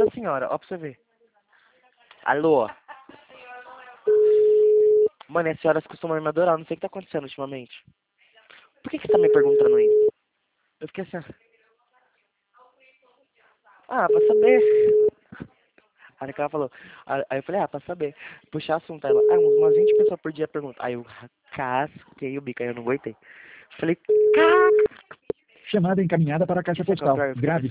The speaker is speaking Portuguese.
da senhora, ó pra você ver. Alô? Mano, as senhoras costumam me adorar, não sei o que tá acontecendo ultimamente. Por que você tá me perguntando isso? Eu fiquei assim, pra saber. Aí que ela falou, aí eu falei, pra saber. Puxar assunto, aí ela, umas 20 pessoas por dia perguntam. Aí eu casquei o bico, aí eu não aguentei. Falei, Chamada encaminhada para a caixa postal. Grave.